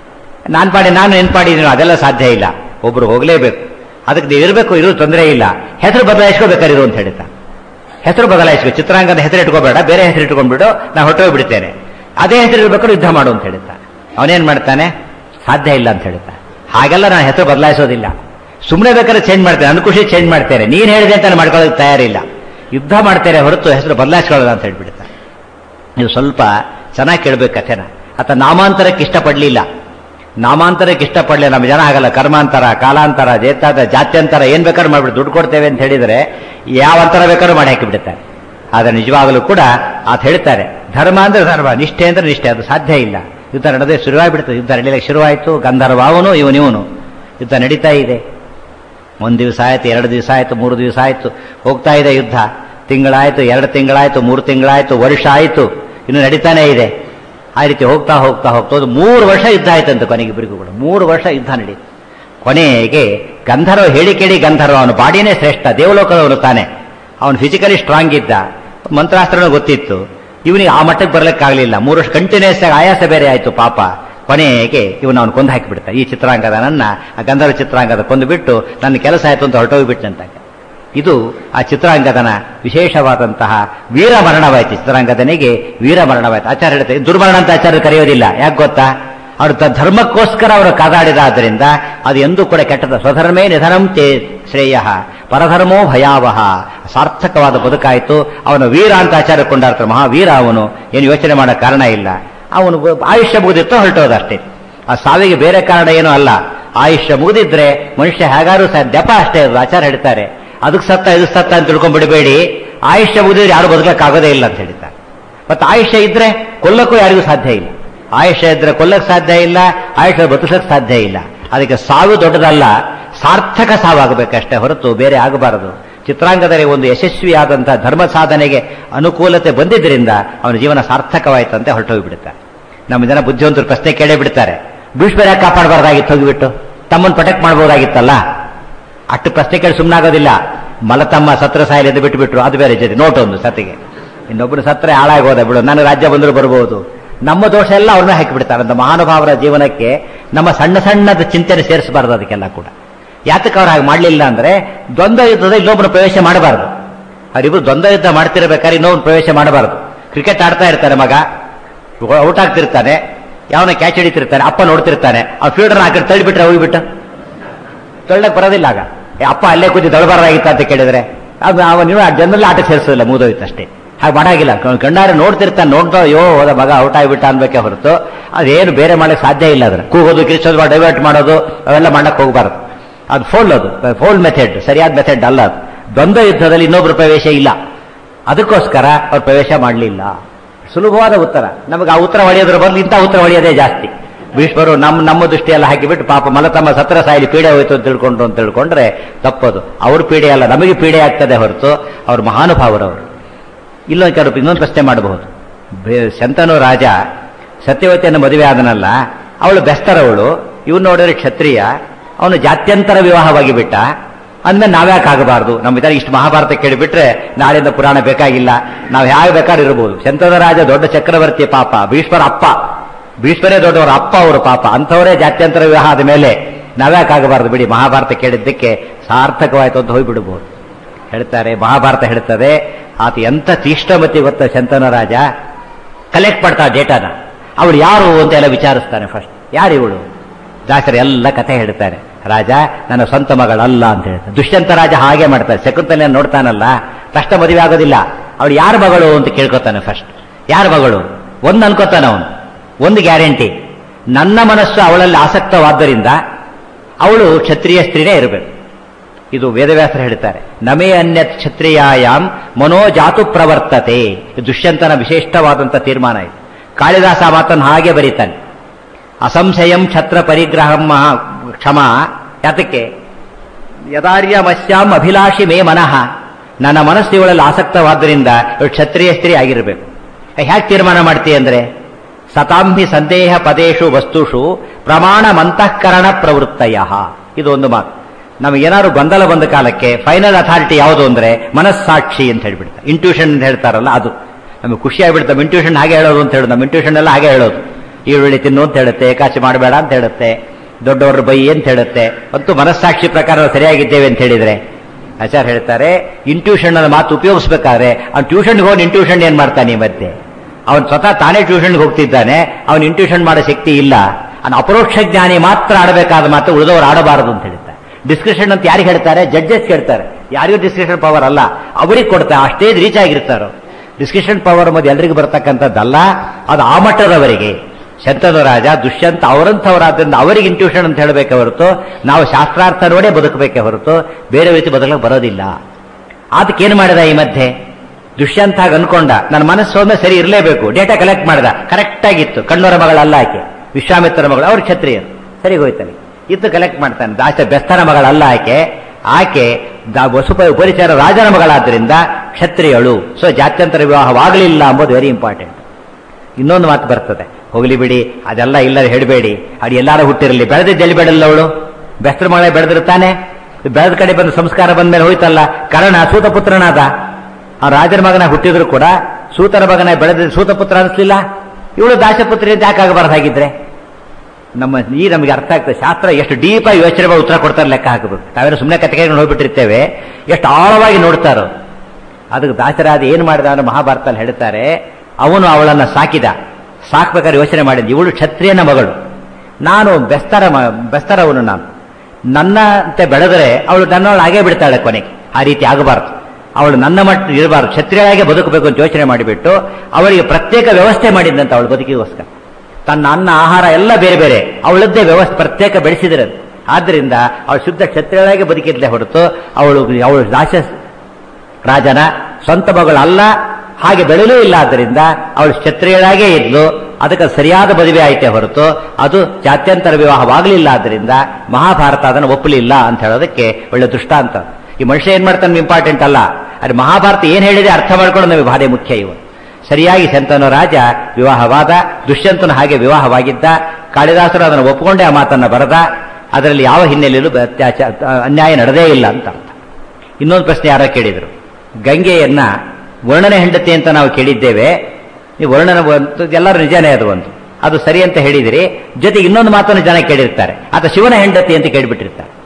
ನಾನ್ ಪಾಡಿ ನಾನು ನೆನ್ ಪಾಡಿ ಅದೆಲ್ಲ ಸಾಧ್ಯ ಇಲ್ಲ. ಒಬ್ರು ಹೋಗ್ಲೇಬೇಕು. ಅದಕ್ಕೆ ನೀವು ಇರಬೇಕು, ಇರೋ ತೊಂದರೆ ಇಲ್ಲ. ಹೆಸರು ಬದಲಾಯಿಸ್ಕೋಬೇಕಾರಿರು ಅಂತ ಹೇಳ್ತಾ, ಹೆಸರು ಬದಲಾಯಿಸ್ಕೋ, ಚಿತ್ರಾಂಗದ ಹೆಸರು ಇಟ್ಕೋಬೇಡ, ಬೇರೆ ಹೆಸರು ಇಟ್ಕೊಂಡ್ಬಿಡು, ನಾನು ಹೊಟ್ಟೋಗ್ಬಿಡ್ತೇನೆ. ಅದೇ ಹೆಸರು ಇರ್ಬೇಕಾದ್ರೆ ಯುದ್ಧ ಮಾಡು ಅಂತ ಹೇಳ್ತಾ. ಅವನೇನ್ ಮಾಡ್ತಾನೆ, ಸಾಧ್ಯ ಇಲ್ಲ ಅಂತ ಹೇಳ್ತಾ. ಹಾಗೆಲ್ಲ ನಾನು ಹೆಸರು ಬದಲಾಯಿಸೋದಿಲ್ಲ, ಸುಮ್ಮನೆ ಬೇಕಾದ್ರೆ ಚೇಂಜ್ ಮಾಡ್ತೇನೆ, ನನ್ನ ಖುಷಿ ಚೇಂಜ್ ಮಾಡ್ತೇನೆ, ನೀನ್ ಹೇಳಿದೆ ಅಂತ ನಾನು ಮಾಡ್ಕೊಳ್ಳೋದಕ್ಕೆ ತಯಾರಿಲ್ಲ, ಯುದ್ಧ ಮಾಡ್ತೇನೆ ಹೊರತು ಹೆಸರು ಬದಲಾಯಿಸ್ಕೊಳ್ಳೋದ ಅಂತ ಹೇಳ್ಬಿಡ್ತಾರೆ. ನೀವು ಸ್ವಲ್ಪ ಚೆನ್ನಾಗಿ ಕೇಳಬೇಕು ಕಥೆನ. ಆತ ನಾಮಾಂತರಕ್ಕೆ ಇಷ್ಟಪಡಲಿಲ್ಲ, ನಾಮಾಂತರಕ್ಕೆ ಇಷ್ಟಪಡಲಿಲ್ಲ. ನಮ್ಮ ಜನ ಆಗಲ್ಲ, ಕರ್ಮಾಂತರ, ಕಾಲಾಂತರ, ಜೇತಾದ, ಜಾತ್ಯಂತರ ಏನ್ ಬೇಕಾದ್ರೂ ಮಾಡ್ಬಿಟ್ಟು ದುಡ್ಡು ಕೊಡ್ತೇವೆ ಅಂತ ಹೇಳಿದ್ರೆ ಯಾವ ಅಂತರ ಬೇಕಾದ್ರೂ ಮಾಡಿ ಹಾಕಿಬಿಡ್ತಾರೆ. ಆದ್ರೆ ನಿಜವಾಗಲೂ ಕೂಡ ಆತ ಹೇಳ್ತಾರೆ, ಧರ್ಮ ಅಂದ್ರೆ ಧರ್ಮ, ನಿಷ್ಠೆ ಅಂದ್ರೆ ನಿಷ್ಠೆ, ಅದು ಸಾಧ್ಯ ಇಲ್ಲ. ಯುದ್ಧ ನಡೆದೇ ಶುರುವಾಗಿಬಿಡ್ತದೆ. ಯುದ್ಧ ನಡೀಲಿಕ್ಕೆ ಶುರುವಾಯಿತು. ಗಂಧರ್ವ ಅವನು, ಇವನು ಇವನು ಯುದ್ಧ ನಡೀತಾ ಇದೆ. ಒಂದ್ ದಿವಸ ಆಯ್ತು, ಎರಡು ದಿವಸ ಆಯ್ತು, ಮೂರು ದಿವಸ ಆಯ್ತು, ಹೋಗ್ತಾ ಇದೆ ಯುದ್ಧ. ತಿಂಗಳಾಯ್ತು, ಎರಡು ತಿಂಗಳಾಯ್ತು, ಮೂರು ತಿಂಗಳಾಯ್ತು, ವರ್ಷ ಆಯ್ತು, ಇನ್ನು ನಡೀತಾನೆ ಇದೆ. ಆ ರೀತಿ ಹೋಗ್ತಾ ಹೋಗ್ತಾ ಹೋಗ್ತಾ ಮೂರು ವರ್ಷ ಯುದ್ಧ ಆಯ್ತಂತೆ. ಕೊನೆಗೆ ಇಬ್ಬರಿಗೂ ಕೂಡ ಮೂರು ವರ್ಷ ಯುದ್ಧ ನಡೀತು. ಕೊನೆಗೆ ಗಂಧರ್ವ ಹೇಳಿ ಕೇಳಿ ಗಂಧರ್ವ, ಅವನು ಬಾಡಿನೇ ಶ್ರೇಷ್ಠ, ದೇವಲೋಕದವನು ತಾನೆ, ಅವನು ಫಿಸಿಕಲಿ ಸ್ಟ್ರಾಂಗ್ ಇದ್ದ, ಮಂತ್ರಾಸ್ತ್ರನೂ ಗೊತ್ತಿತ್ತು. ಇವನಿಗೆ ಆ ಮಟ್ಟಕ್ಕೆ ಬರ್ಲಿಕ್ಕಾಗಲಿಲ್ಲ. ಮೂರು ವರ್ಷ ಕಂಟಿನ್ಯೂಸ್ ಆಗಿ ಆಯಾಸ ಬೇರೆ ಆಯ್ತು ಪಾಪ. ಕೊನೆಗೆ ಇವನು ಅವನು ಕೊಂದು ಹಾಕಿಬಿಡ್ತ. ಈ ಚಿತ್ರಾಂಗದ ನನ್ನ ಆ ಗಂಧರ್ವ ಚಿತ್ರಾಂಗದ ಕೊಂದು ಬಿಟ್ಟು ನನ್ನ ಕೆಲಸ ಆಯ್ತು ಅಂತ ಹೊರಟೋಗ್ಬಿಟ್ಟಂತ. ಇದು ಆ ಚಿತ್ರಾಂಗದನ ವಿಶೇಷವಾದಂತಹ ವೀರ ಮರಣವಾಯ್ತು. ಚಿತ್ರಾಂಗದನಿಗೆ ವೀರ ಮರಣವಾಯ್ತು. ಆಚಾರ್ಯ ಹೇಳ್ತಾರೆ, ದುರ್ಮರಣ ಅಂತ ಆಚಾರ್ಯ ಕರೆಯೋದಿಲ್ಲ. ಯಾಕೆ ಗೊತ್ತಾ, ಅವರು ಧರ್ಮಕ್ಕೋಸ್ಕರ ಅವರು ಕಾದಾಡಿದ ಆದ್ದರಿಂದ ಅದು ಎಂದೂ ಕೂಡ ಕೆಟ್ಟದ. ಸ್ವಧರ್ಮೇ ನಿಧನಂ ತೇ ಶ್ರೇಯ ಪರಧರ್ಮೋ ಭಯಾವಹ. ಸಾರ್ಥಕವಾದ ಬದುಕಾಯಿತು. ಅವನು ವೀರ ಅಂತ ಆಚಾರ್ಯ ಕೊಂಡಾಡ್ತಾರೆ. ಮಹಾವೀರ ಅವನು, ಏನು ಯೋಚನೆ ಮಾಡೋ ಕಾರಣ ಇಲ್ಲ. ಅವನು ಆಯುಷ್ಯ ಮುಗಿದಿತ್ತು, ಹೊರಟೋದಷ್ಟೇ. ಆ ಸಾವಿಗೆ ಬೇರೆ ಕಾರಣ ಏನೂ ಅಲ್ಲ. ಆಯುಷ್ಯ ಮುಗಿದಿದ್ರೆ ಮನುಷ್ಯ ಹೇಗಾರು ಸಹ ದೆಪ ಅಷ್ಟೇ. ಅದು ಆಚಾರ್ಯ ಹೇಳ್ತಾರೆ, ಅದಕ್ಕೆ ಸತ್ತ ಇದಕ್ಕೆ ಸತ್ತ ಅಂತ ತಿಳ್ಕೊಂಡ್ಬಿಡಬೇಡಿ. ಆಯುಷ್ಯ ಮುಗಿದ್ರೆ ಯಾರು ಬದುಕಕ್ಕಾಗೋದೇ ಇಲ್ಲ ಅಂತ ಹೇಳ್ತಾರೆ. ಮತ್ತೆ ಆಯುಷ್ಯ ಇದ್ರೆ ಕೊಲ್ಲಕ್ಕೂ ಯಾರಿಗೂ ಸಾಧ್ಯ ಇಲ್ಲ. ಆಯುಷ್ಯ ಇದ್ರೆ ಕೊಲ್ಲಕ್ಕೆ ಸಾಧ್ಯ ಇಲ್ಲ, ಆಯುಷ್ಯ ಬದುಕಕ್ಕೆ ಸಾಧ್ಯ ಇಲ್ಲ. ಅದಕ್ಕೆ ಸಾವು ದೊಡ್ಡದಲ್ಲ, ಸಾರ್ಥಕ ಸಾವಾಗಬೇಕಷ್ಟೇ ಹೊರತು ಬೇರೆ ಆಗಬಾರದು. ಚಿತ್ರಾಂಗದಲ್ಲಿ ಒಂದು ಯಶಸ್ವಿಯಾದಂತಹ ಧರ್ಮ ಸಾಧನೆಗೆ ಅನುಕೂಲತೆ ಬಂದಿದ್ದರಿಂದ ಅವನ ಜೀವನ ಸಾರ್ಥಕವಾಯಿತಂತೆ ಹೊರಟೋಗ್ಬಿಡುತ್ತಾರೆ. ನಮ್ಮ ಜನ ಬುದ್ಧಿವಂತರು ಪ್ರಶ್ನೆ ಕೇಳೇ ಬಿಡ್ತಾರೆ, ಭೀಷ್ಮರ ಕಾಪಾಡಬಾರ್ದಾಗಿತ್ತು, ಹೋಗಿಬಿಟ್ಟು ತಮ್ಮನ್ನು ಪ್ರೊಟೆಕ್ಟ್ ಮಾಡಬಹುದಾಗಿತ್ತಲ್ಲ. ಅಷ್ಟು ಪ್ರಶ್ನೆ ಕೇಳಿ ಸುಮ್ಮನಾಗೋದಿಲ್ಲ. ಮಲತಮ್ಮ ಸತ್ರ ಸಾಯಲಿ ಎಂದು ಬಿಟ್ಟು ಬಿಟ್ರು, ಅದು ಬೇರೆ ಜೊತೆ ನೋಟು ಒಂದು ಸತಿಗೆ. ಇನ್ನೊಬ್ಬರು ಸತ್ರೆ ಹಾಳಾಗೋದ ಬಿಡು, ನನ್ನ ರಾಜ್ಯ ಬಂದರೂ ಬರಬಹುದು. ನಮ್ಮ ದೋಷ ಎಲ್ಲ ಅವ್ರನ್ನ ಹಾಕಿಬಿಡ್ತಾರೆ. ಅಂತ ಮಹಾನುಭಾವರ ಜೀವನಕ್ಕೆ ನಮ್ಮ ಸಣ್ಣ ಸಣ್ಣದ ಚಿಂತನೆ ಸೇರಿಸಬಾರದು. ಅದಕ್ಕೆಲ್ಲ ಕೂಡ ಯಾತಕ್ಕೆ ಅವ್ರು ಹಾಗೆ ಮಾಡಲಿಲ್ಲ ಅಂದ್ರೆ, ದ್ವಂದ್ವ ಯುದ್ಧದ ಇಲ್ಲೊಬ್ಬರು ಪ್ರವೇಶ ಮಾಡಬಾರದು. ಅವರಿಬ್ರು ದ್ವಂದ್ವ ಯುದ್ಧ ಮಾಡ್ತಿರ್ಬೇಕಾದ್ರೆ ಇನ್ನೊಂದು ಪ್ರವೇಶ ಮಾಡಬಾರದು. ಕ್ರಿಕೆಟ್ ಆಡ್ತಾ ಇರ್ತಾನೆ ಮಗ, ಔಟ್ ಆಗ್ತಿರ್ತಾನೆ, ಯಾವನ ಕ್ಯಾಚ್ ಹಿಡಿತಿರ್ತಾನೆ, ಅಪ್ಪ ನೋಡ್ತಿರ್ತಾನೆ, ಆ ಫೀಲ್ಡರ್ ಆ ಕಡೆ ತಳ್ಳಿಬಿಟ್ರೆ ಹೋಗಿಬಿಟ್ಟು ತೊಳ್ಳಕ್ ಬರೋದಿಲ್ಲ. ಆಗ ಅಪ್ಪ ಅಲ್ಲೇ ಕೂತಿ ದೊಳಬಾರ್ದಾಗಿತ್ತ ಅಂತ ಕೇಳಿದ್ರೆ ಅದು ಅವ ನೀವು ಜನರಲ್ಲಿ ಆಟ ಸೇರಿಸೋದಿಲ್ಲ, ಮುಗಿದೋಯ್ತು ಅಷ್ಟೇ. ಹಾಗೆ ಮಾಡಾಗಿಲ್ಲ. ಕಣ್ಣಾರೆ ನೋಡ್ತಿರ್ತಾನೆ, ನೋಡ್ತಾ ಅಯ್ಯೋ ಹೋದ ಮಗ ಔಟ್ ಆಗಿಬಿಟ್ಟ ಅನ್ಬೇಕೆ ಹೊರತು ಅದೇನು ಬೇರೆ ಮಾಡಕ್ಕೆ ಸಾಧ್ಯ ಇಲ್ಲ. ಅದ್ರ ಕೂಗೋದು ಕಿರಿಸೋದು ಡೈವರ್ಟ್ ಮಾಡೋದು ಅವೆಲ್ಲ ಮಾಡಕ್ಕೆ ಹೋಗಬಾರ್ದು. ಅದು ಫೋಲ್, ಅದು ಫೋಲ್ ಮೆಥಡ್, ಸರಿಯಾದ ಮೆಥಡ್ ಅಲ್ಲ ಅದು. ದ್ವಂದ್ವ ಯುದ್ಧದಲ್ಲಿ ಇನ್ನೊಬ್ರು ಪ್ರವೇಶ ಇಲ್ಲ, ಅದಕ್ಕೋಸ್ಕರ ಅವ್ರು ಪ್ರವೇಶ ಮಾಡಲಿಲ್ಲ. ಸುಲಭವಾದ ಉತ್ತರ. ನಮಗೆ ಆ ಉತ್ತರ ಹೊಡೆಯೋದ್ರ ಬದಲು ಇಂಥ ಉತ್ತರ ಹೊಡೆಯೋದೇ ಜಾಸ್ತಿ. ಭೀಷ್ಮರು ನಮ್ಮ ನಮ್ಮ ದೃಷ್ಟಿಯೆಲ್ಲ ಹಾಕಿಬಿಟ್ಟು ಪಾಪ ಮಲತಮ್ಮ ಸತ್ರ ಸಾಯಿಲಿ ಪೀಡೆ ಹೋಯ್ತು ಅಂತ ತಿಳ್ಕೊಂಡ್ರು ಅಂತ ತಿಳ್ಕೊಂಡ್ರೆ ತಪ್ಪದು. ಅವ್ರ ಪೀಡೆ ಅಲ್ಲ, ನಮಗೆ ಪೀಡೆ ಆಗ್ತದೆ ಹೊರತು ಅವ್ರು ಮಹಾನುಭಾವರವರು. ಇಲ್ಲೊಂದು ಕೆಲವು ಇನ್ನೊಂದು ಪ್ರಶ್ನೆ ಮಾಡಬಹುದು. ಶಂತನು ರಾಜ ಸತ್ಯವತಿಯನ್ನು ಮದುವೆ ಆದನಲ್ಲ, ಅವಳು ಬೆಸ್ತರವಳು, ಇವನು ನೋಡಿದ್ರೆ ಕ್ಷತ್ರಿಯ, ಅವನು ಜಾತ್ಯಂತರ ವಿವಾಹವಾಗಿ ಬಿಟ್ಟ ಅಂದ್ಮೇಲೆ ನಾವ್ಯಾಕೆ ಆಗಬಾರ್ದು? ನಮ್ಮ ಇದರ ಇಷ್ಟು ಮಹಾಭಾರತ ಕೇಳಿಬಿಟ್ರೆ ನಾಳಿಂದ ಪುರಾಣ ಬೇಕಾಗಿಲ್ಲ, ನಾವು ಹೇಗೆ ಬೇಕಾದ್ರೂ ಇರಬಹುದು. ಶಂತನ ರಾಜ ದೊಡ್ಡ ಚಕ್ರವರ್ತಿ ಪಾಪ, ಭೀಷ್ಮರ ಅಪ್ಪ, ಭೀಷ್ಮರೇ ದೊಡ್ಡವರ ಅಪ್ಪ ಅವರು ಪಾಪ, ಅಂಥವರೇ ಜಾತ್ಯಂತರ ವಿವಾಹ ಆದ ಮೇಲೆ ನಾವ್ಯಾಕಾಗಬಾರ್ದು ಬಿಡಿ, ಮಹಾಭಾರತ ಕೇಳಿದ್ದಕ್ಕೆ ಸಾರ್ಥಕವಾಯಿತು ಅಂತ ಹೋಗ್ಬಿಡ್ಬೋದು. ಹೇಳ್ತಾರೆ, ಮಹಾಭಾರತ ಹೇಳ್ತದೆ ಆತ ಎಂಥ ತೀಕ್ಷ್ಣಮತಿ ಗೊತ್ತ ಶಂತನ ರಾಜ. ಕಲೆಕ್ಟ್ ಮಾಡ್ತಾ ಡೇಟಾನ, ಅವಳು ಯಾರು ಅಂತ ಎಲ್ಲ ವಿಚಾರಿಸ್ತಾನೆ. ಫಸ್ಟ್ ಯಾರು ಇವಳು? ದಾಸರು ಎಲ್ಲ ಕಥೆ ಹೇಳ್ತಾರೆ. ರಾಜ ನನ್ನ ಸ್ವಂತ ಮಗಳಲ್ಲ ಅಂತ ಹೇಳ್ತಾರೆ. ದುಷ್ಯಂತ ರಾಜ ಹಾಗೆ ಮಾಡ್ತಾರೆ. ಶಕುಂತಲೆಯನ್ನು ನೋಡ್ತಾನಲ್ಲ, ತಕ್ಷಣ ಮದುವೆ ಆಗೋದಿಲ್ಲ. ಅವಳು ಯಾರ ಮಗಳು ಅಂತ ಕೇಳ್ಕೊತಾನೆ. ಫಸ್ಟ್ ಯಾರ ಮಗಳು ಒಂದು ಅನ್ಕೋತಾನೆ ಅವನು. ಒಂದು ಗ್ಯಾರಂಟಿ, ನನ್ನ ಮನಸ್ಸು ಅವಳಲ್ಲಿ ಆಸಕ್ತವಾದ್ದರಿಂದ ಅವಳು ಕ್ಷತ್ರಿಯ ಸ್ತ್ರೀನೇ ಇರಬೇಕು. ಇದು ವೇದವ್ಯಾಸರು ಹೇಳ್ತಾರೆ. ನಮೇ ಅನ್ಯತ್ ಕ್ಷತ್ರಿಯಾಯಾಮ್ ಮನೋಜಾತು ಪ್ರವರ್ತತೆ. ದುಷ್ಯಂತನ ವಿಶಿಷ್ಟವಾದಂಥ ತೀರ್ಮಾನ ಇದು. ಕಾಳಿದಾಸ ಮಾತನ್ನು ಹಾಗೆ ಬರೀತಾನೆ. ಅಸಂಶಯಂ ಛತ್ರ ಪರಿಗ್ರಹಂ ಕ್ಷಮ. ಯಾತಕ್ಕೆ? ಯದಾರ್ಯಮಸ್ಯಾಂ ಅಭಿಲಾಷಿ ಮೇ ಮನಃ. ನನ್ನ ಮನಸ್ಸು ಇವಳಲ್ಲಿ ಆಸಕ್ತವಾದ್ದರಿಂದ ಇವಳು ಕ್ಷತ್ರಿಯ ಸ್ತ್ರೀ ಆಗಿರಬೇಕು. ಹ್ಯಾಕೆ ತೀರ್ಮಾನ ಮಾಡ್ತೀಯ ಅಂದ್ರೆ, ಸತಾಂಭಿ ಸಂದೇಹ ಪದೇಶು ವಸ್ತುಷು ಪ್ರಮಾಣ ಮಂತಃಕರಣ ಪ್ರವೃತ್ತಯ. ಇದು ಒಂದು ಮಾತು. ನಮಗೇನಾದ್ರು ಗೊಂದಲ ಬಂದ ಕಾಲಕ್ಕೆ ಫೈನಲ್ ಅಥಾರಿಟಿ ಯಾವುದು ಅಂದ್ರೆ ಮನಸ್ಸಾಕ್ಷಿ ಅಂತ ಹೇಳ್ಬಿಡ್ತಾರೆ. ಇಂಟ್ಯೂಷನ್ ಅಂತ ಹೇಳ್ತಾರಲ್ಲ ಅದು. ನಮಗೆ ಖುಷಿ ಆಗ್ಬಿಡ್ತಾರೆ. ಇಂಟ್ಯೂಷನ್ ಹಾಗೆ ಹೇಳೋದು ಅಂತ ಹೇಳೋದು. ನಮ್ಮ ಇಂಟ್ಯೂಷನ್ ಎಲ್ಲ ಹಾಗೆ ಹೇಳೋದು. ಈರುಳ್ಳಿ ತಿನ್ನು ಅಂತ ಹೇಳುತ್ತೆ, ಏಕಾಚಿ ಮಾಡಬೇಡ ಅಂತ ಹೇಳುತ್ತೆ, ದೊಡ್ಡವರು ಬೈ ಅಂತ ಹೇಳುತ್ತೆ. ಮತ್ತು ಮನಸ್ಸಾಕ್ಷಿ ಪ್ರಕಾರ ಸರಿಯಾಗಿದ್ದೇವೆ ಅಂತ ಹೇಳಿದ್ರೆ ಆಚಾರ್ಯ ಹೇಳ್ತಾರೆ, ಇಂಟ್ಯೂಷನ್ ಅನ್ನ ಮಾತು ಉಪಯೋಗಿಸ್ಬೇಕಾದ್ರೆ ಅವ್ನು ಟ್ಯೂಷನ್ಗೆ ಹೋಗಿ ಇಂಟ್ಯೂಷನ್ ಏನ್ ಮಾಡ್ತಾನೆ ಈ ಮಧ್ಯೆ? ಅವನು ಸ್ವತಃ ತಾನೇ ಟ್ಯೂಷನ್ಗೆ ಹೋಗ್ತಿದ್ದಾನೆ, ಅವನು ಇಂಟ್ಯೂಷನ್ ಮಾಡೋ ಶಕ್ತಿ ಇಲ್ಲ. ಅವನು ಅಪರೋಕ್ಷ ಜ್ಞಾನಿ ಮಾತ್ರ ಆಡಬೇಕಾದ ಮಾತು, ಉಳಿದವರು ಆಡಬಾರದು ಅಂತ ಹೇಳ್ತಾರೆ. ಡಿಸ್ಕಷನ್ ಅಂತ ಯಾರಿಗೆ ಹೇಳ್ತಾರೆ? ಜಡ್ಜಸ್ ಹೇಳ್ತಾರೆ. ಯಾರಿಗೂ ಡಿಸ್ಕಷನ್ ಪವರ್ ಅಲ್ಲ, ಅವರಿಗೆ ಕೊಡ್ತಾರೆ. ಆ ಸ್ಟೇಜ್ ರೀಚ್ ಆಗಿರ್ತಾರೋ. ಡಿಸ್ಕಷನ್ ಪವರ್ ಮತ್ತೆ ಎಲ್ರಿಗೂ ಬರ್ತಕ್ಕಂಥದ್ದಲ್ಲ, ಅದು ಆ ಮಟ್ಟದವರಿಗೆ. ಶಂತನು ರಾಜ ದುಷ್ಯಂತ ಅವರಂಥವರಾದ್ರಿಂದ ಅವರಿಗೆ ಇಂಟ್ಯೂಷನ್ ಅಂತ ಹೇಳಬೇಕೆ ಹೊರತು ನಾವು ಶಾಸ್ತ್ರಾರ್ಥ ನೋಡೇ ಬದುಕಬೇಕೆ ಹೊರತು ಬೇರೆ ರೀತಿ ಬದುಕಲಿಕ್ಕೆ ಬರೋದಿಲ್ಲ. ಅದಕ್ಕೇನು ಮಾಡಿದ ಈ ಮಧ್ಯೆ? ದುಷ್ಯಂತ ಅನ್ಕೊಂಡ ನನ್ನ ಮನಸ್ಸು ಒಮ್ಮೆ ಸರಿ ಇರಲೇಬೇಕು. ಡೇಟಾ ಕಲೆಕ್ಟ್ ಮಾಡಿದ, ಕರೆಕ್ಟ್ ಆಗಿತ್ತು. ಕಣ್ಣವರ ಮಗಳಲ್ಲ ಆಕೆ, ವಿಶ್ವಾಮಿತ್ರ ಮಗಳು, ಅವ್ರು ಕ್ಷತ್ರಿಯರು, ಸರಿ ಹೋಯ್ತಾನೆ. ಇತ್ತು ಕಲೆಕ್ಟ್ ಮಾಡ್ತಾನೆ. ದಾಸ ಬೆಸ್ತನ ಮಗಳಲ್ಲ ಆಕೆ, ಆಕೆ ವಸುಪ ಉಪರಿಚಾರ ರಾಜನ ಮಗಳಾದ್ರಿಂದ ಕ್ಷತ್ರಿಯಳು. ಸೊ ಜಾತ್ಯಂತರ ವಿವಾಹವಾಗಲಿಲ್ಲ ಅಂಬೋದು ವೆರಿ ಇಂಪಾರ್ಟೆಂಟ್. ಇನ್ನೊಂದು ಮಾತು ಬರ್ತದೆ, ಹೋಗ್ಲಿ ಬಿಡಿ ಅದೆಲ್ಲ ಇಲ್ಲದೆ ಹೇಳಬೇಡಿ, ಅದು ಎಲ್ಲಾರು ಹುಟ್ಟಿರಲಿ, ಬೆಳೆದಿದ್ದು ಎಲ್ಲಿ ಬೆಳಲ್ಲ ಅವಳು? ಬೆಸ್ತರ ಮಗಳೇ ಬೆಳೆದಿರ್ತಾನೆ. ಬೆಳೆದ ಕಡೆ ಬಂದು ಸಂಸ್ಕಾರ ಬಂದ ಮೇಲೆ ಹೋಯ್ತಲ್ಲ. ಕರ್ಣ ಸೂತಪುತ್ರನಾದ, ಆ ರಾಜನ ಮಗನ ಹುಟ್ಟಿದ್ರು ಕೂಡ ಸೂತನ ಮಗನ ಬೆಳೆದ ಸೂತಪುತ್ರ ಅನಿಸ್ಲಿಲ್ಲ. ಇವಳು ದಾಸಪುತ್ರಿ ಅಂತ ಯಾಕಾಗಬಾರ್ದು? ಹಾಗಿದ್ರೆ ನಮ್ಮ ಈ ನಮಗೆ ಅರ್ಥ ಆಗ್ತದೆ. ಶಾಸ್ತ್ರ ಎಷ್ಟು ಡೀಪಾಗಿ ಯೋಚನೆ ಮಾಡಿ ಉತ್ತರ ಕೊಡ್ತಾರೆ ಲೆಕ್ಕ ಹಾಕಬೇಕು. ತಾವೇನು ಸುಮ್ಮನೆ ಕಥೆಗಳನ್ನು ಹೋಗ್ಬಿಟ್ಟಿರ್ತೇವೆ, ಎಷ್ಟು ಆಳವಾಗಿ ನೋಡ್ತಾರೋ. ಅದಕ್ಕೆ ದಾಸರಾದ ಏನು ಮಾಡಿದ ಅಂದ್ರೆ ಮಹಾಭಾರತದಲ್ಲಿ ಹೇಳ್ತಾರೆ, ಅವನು ಅವಳನ್ನ ಸಾಕಿದ. ಸಾಕ್ಬೇಕಾದ್ರೆ ಯೋಚನೆ ಮಾಡಿದ್ದ, ಇವಳು ಕ್ಷತ್ರಿಯನ ಮಗಳು, ನಾನು ಬೆಸ್ತರ ಬೆಸ್ತರವನು, ನಾನು ನನ್ನಂತೆ ಬೆಳೆದರೆ ಅವಳು ನನ್ನವಳು ಹಾಗೇ ಬಿಡ್ತಾಳೆ ಕೊನೆಗೆ. ಆ ರೀತಿ ಆಗಬಾರ್ದು. ಅವಳು ನನ್ನ ಮಟ್ಟ ಇರಬಾರ್ದು, ಕ್ಷತ್ರಿಯಾಗೆ ಬದುಕಬೇಕು ಅಂತ ಯೋಚನೆ ಮಾಡಿಬಿಟ್ಟು ಅವಳಿಗೆ ಪ್ರತ್ಯೇಕ ವ್ಯವಸ್ಥೆ ಮಾಡಿದ್ದಂತ ಅವಳು ಬದುಕಿಗೋಸ್ಕರ. ತನ್ನ ಅನ್ನ ಆಹಾರ ಎಲ್ಲ ಬೇರೆ ಬೇರೆ, ಅವಳದ್ದೇ ವ್ಯವಸ್ಥೆ ಪ್ರತ್ಯೇಕ ಬೆಳೆಸಿದ್ರೆ. ಆದ್ದರಿಂದ ಅವಳು ಶುದ್ಧ ಕ್ಷತ್ರಿಯಳಾಗಿ ಬದುಕಿದ್ಲೆ ಹೊರತು ಅವಳು ಅವಳು ದಾಸ ರಾಜನ ಸ್ವಂತ ಮಗಳು ಅಲ್ಲ, ಹಾಗೆ ಬೆಳೆಯಲೂ ಇಲ್ಲ. ಆದ್ದರಿಂದ ಅವಳು ಕ್ಷತ್ರಿಯಳಾಗೇ ಇದ್ಲು. ಅದಕ್ಕೆ ಸರಿಯಾದ ಮದುವೆ ಆಯ್ತೆ ಹೊರತು ಅದು ಜಾತ್ಯಂತರ ವಿವಾಹವಾಗಲಿಲ್ಲ. ಆದ್ದರಿಂದ ಮಹಾಭಾರತ ಅದನ್ನು ಒಪ್ಪಲಿಲ್ಲ ಅಂತ ಹೇಳೋದಕ್ಕೆ ಒಳ್ಳೆ ದೃಷ್ಟಾಂತ. ಈ ಮನುಷ್ಯ ಏನ್ ಮಾಡ್ತಾನೆ ಇಂಪಾರ್ಟೆಂಟ್ ಅಲ್ಲ, ಅದು ಮಹಾಭಾರತ ಏನ್ ಹೇಳಿದೆ ಅರ್ಥ ಮಾಡ್ಕೊಂಡು ನಮಗೆ ಭಾರಿ ಮುಖ್ಯ. ಇವು ಸರಿಯಾಗಿ ಶಂತನು ರಾಜ ವಿವಾಹವಾದ, ದುಷ್ಯಂತನು ಹಾಗೆ ವಿವಾಹವಾಗಿದ್ದ. ಕಾಳಿದಾಸರು ಅದನ್ನು ಒಪ್ಪಿಕೊಂಡೇ ಆ ಮಾತನ್ನ ಬರೆದ. ಅದರಲ್ಲಿ ಯಾವ ಹಿನ್ನೆಲೆಯಲ್ಲೂ ಅತ್ಯಾಚಾರ ಅನ್ಯಾಯ ನಡೆದೇ ಇಲ್ಲ ಅಂತ ಅರ್ಥ. ಇನ್ನೊಂದು ಪ್ರಶ್ನೆ ಯಾರೋ ಕೇಳಿದರು, ಗಂಗೆಯನ್ನ ವರ್ಣನೆ ಹೆಂಡತಿ ಅಂತ ನಾವು ಕೇಳಿದ್ದೇವೆ, ನೀವು ವರ್ಣನ ಎಲ್ಲರೂ ನಿಜನೇ ಅದು ಒಂದು, ಅದು ಸರಿ ಅಂತ ಹೇಳಿದಿರಿ. ಜೊತೆಗೆ ಇನ್ನೊಂದು ಮಾತನ್ನು ಜನ ಕೇಳಿರ್ತಾರೆ, ಆತ ಶಿವನ ಹೆಂಡತಿ ಅಂತ ಕೇಳಿಬಿಟ್ಟಿರ್ತಾರೆ.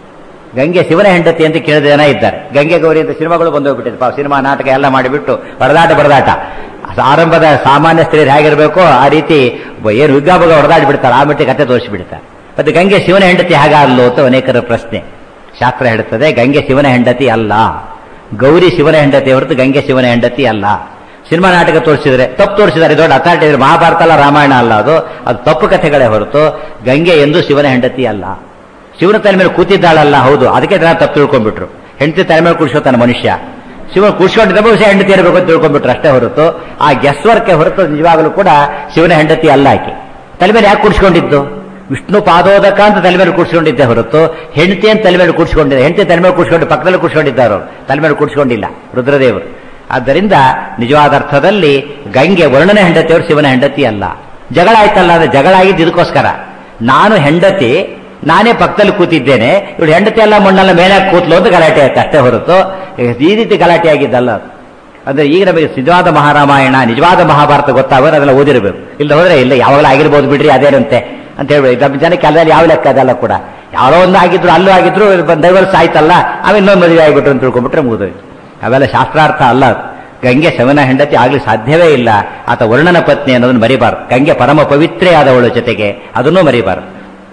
ಗಂಗೆ ಶಿವನ ಹೆಂಡತಿ ಅಂತ ಕೇಳಿದ ಜನ ಇದ್ದಾರೆ. ಗಂಗೆ ಗೌರಿ ಅಂತ ಸಿನಿಮಾಗಳು ಬಂದೋಗ್ಬಿಟ್ಟಿದೆ. ಪಾಪ ಸಿನಿಮಾ ನಾಟಕ ಎಲ್ಲ ಮಾಡಿಬಿಟ್ಟು ಹೊಡೆದಾಟ ಬಡದಾಟ. ಆರಂಭದ ಸಾಮಾನ್ಯ ಸ್ತ್ರೀಯರು ಹೇಗಿರಬೇಕೋ ಆ ರೀತಿ ಏನು ವಿಗ್ಗಾಬಗ ಹೊಡೆದಾಡಿ ಬಿಡ್ತಾರೆ, ಆ ಮಟ್ಟಿಗೆ ಕಥೆ ತೋರಿಸಿಬಿಡ್ತಾರೆ. ಮತ್ತೆ ಗಂಗೆ ಶಿವನ ಹೆಂಡತಿ ಹಾಗಲ್ಲೋ ಅಂತ ಅನೇಕರ ಪ್ರಶ್ನೆ. ಶಾಸ್ತ್ರ ಹೇಳುತ್ತದೆ ಗಂಗೆ ಶಿವನ ಹೆಂಡತಿ ಅಲ್ಲ, ಗೌರಿ ಶಿವನ ಹೆಂಡತಿ ಹೊರತು ಗಂಗೆ ಶಿವನ ಹೆಂಡತಿ ಅಲ್ಲ. ಸಿನಿಮಾ ನಾಟಕ ತೋರಿಸಿದ್ರೆ ತಪ್ಪು ತೋರಿಸಿದ್ದಾರೆ, ದೊಡ್ಡ ಅಥಾರಿಟಿ ಇದ್ರೆ ಮಹಾಭಾರತ ಅಲ್ಲ ರಾಮಾಯಣ ಅಲ್ಲ, ಅದು ಅದು ತಪ್ಪು ಕಥೆಗಳೇ ಹೊರತು ಗಂಗೆ ಎಂದು ಶಿವನ ಹೆಂಡತಿ ಅಲ್ಲ. ಶಿವನ ತಲೆ ಮೇಲೆ ಕೂತಿದ್ದಾಳಲ್ಲ, ಹೌದು, ಅದಕ್ಕೆ ಜನ ತಪ್ಪು ತಿಳ್ಕೊಂಡ್ಬಿಟ್ರು. ಹೆಂಡತಿ ತಲೆ ಮೇಲೆ ಕೂಡಿಸ್ಕೊತಾನೆ ಮನುಷ್ಯ, ಶಿವ ಕೂಡಿಸ್ಕೊಂಡಿದ್ದ ಬಹುಶಃ ಹೆಂಡತಿ ಇರಬೇಕು ಅಂತ ತಿಳ್ಕೊಂಡ್ಬಿಟ್ರು ಅಷ್ಟೇ ಹೊರತು ಆ ಗೆಸ್ವರ್ಕೆ ಹೊರತು ನಿಜವಾಗಲೂ ಕೂಡ ಶಿವನ ಹೆಂಡತಿ ಅಲ್ಲ ಆಕೆ. ತಲೆ ಮೇಲೆ ಯಾಕೆ ಕೂಡಿಸ್ಕೊಂಡಿದ್ದು? ವಿಷ್ಣು ಪಾದೋದಕ ಅಂತ ತಲೆ ಮೇಲೆ ಕೂಡಿಸ್ಕೊಂಡಿದ್ದೆ ಹೊರತು ಹೆಂಡತಿ ಅಂತ ತಲೆ ಮೇಲೆ ಕೂಡಿಸ್ಕೊಂಡಿದ್ದೆ. ಹೆಂಡತಿ ತಲೆ ಮೇಲೆ ಕೂಡಿಸ್ಕೊಂಡು ಪಕ್ಕದಲ್ಲಿ ಕೂಡಿಸ್ಕೊಂಡಿದ್ದಾರೆ, ತಲೆ ಮೇಲೆ ಕೂಡಿಸ್ಕೊಂಡಿಲ್ಲ ರುದ್ರದೇವರು. ಆದ್ದರಿಂದ ನಿಜವಾದ ಅರ್ಥದಲ್ಲಿ ಗಂಗೆ ವರ್ಣನ ಹೆಂಡತಿಯವರು ಶಿವನ ಹೆಂಡತಿ ಅಲ್ಲ. ಜಗಳ ಆಯ್ತಲ್ಲ, ಅಂದ್ರೆ ಜಗಳ ಆಗಿದ್ದು ಇದಕ್ಕೋಸ್ಕರ. ನಾನು ಹೆಂಡತಿ, ನಾನೇ ಪಕ್ಕದಲ್ಲಿ ಕೂತಿದ್ದೇನೆ, ಇವಳು ಹೆಂಡತಿ ಎಲ್ಲ ಮಣ್ಣೆಲ್ಲ ಮೇಲೆ ಕೂತ್ಲು ಅಂತ ಗಲಾಟೆ ಆಯ್ತು ಅಷ್ಟೇ ಹೊರತು ಈ ರೀತಿ ಗಲಾಟೆ ಆಗಿದ್ದಲ್ಲ. ಅಂದ್ರೆ ಈಗ ನಮಗೆ ನಿಜವಾದ ಮಹಾರಾಮಾಯಣ ನಿಜವಾದ ಮಹಾಭಾರತ ಗೊತ್ತಾಗೋರು ಅದೆಲ್ಲ ಓದಿರಬೇಕು. ಇಲ್ಲ ಹೋದ್ರೆ ಇಲ್ಲ ಯಾವಾಗಲೂ ಆಗಿರ್ಬೋದು ಬಿಡ್ರಿ ಅದೇನಂತೆ ಅಂತ ಹೇಳ್ಬೇಕು. ನಮ್ಮ ಜನಕ್ಕೆ ಅಲ್ಲಲ್ಲಿ ಯಾವ ಲೆಕ್ಕ ಅದೆಲ್ಲ ಕೂಡ ಯಾರೋ ಒಂದು ಆಗಿದ್ರು ಅಲ್ಲೂ ಆಗಿದ್ರು ದೈವರ್ಸ್ ಆಯ್ತಲ್ಲ, ಆಮೇಲೆ ಇನ್ನೊಂದು ಮದುವೆ ಆಗಿಬಿಟ್ರು ಅಂತ ತಿಳ್ಕೊಂಡ್ಬಿಟ್ರೆ ಮುಗಿದೋಯ್ತು. ಅವೆಲ್ಲ ಶಾಸ್ತ್ರಾರ್ಥ ಅಲ್ಲ. ಗಂಗೆ ಶಿವನ ಹೆಂಡತಿ ಆಗ್ಲಿಕ್ಕೆ ಸಾಧ್ಯವೇ ಇಲ್ಲ. ಆತ ವರ್ಣನ ಪತ್ನಿ ಅನ್ನೋದನ್ನು ಮರಿಬಾರ್ದು. ಗಂಗೆ ಪರಮ ಪವಿತ್ರೆಯಾದವಳ ಜೊತೆಗೆ ಅದನ್ನೂ ಮರಿಬಾರ್ದು.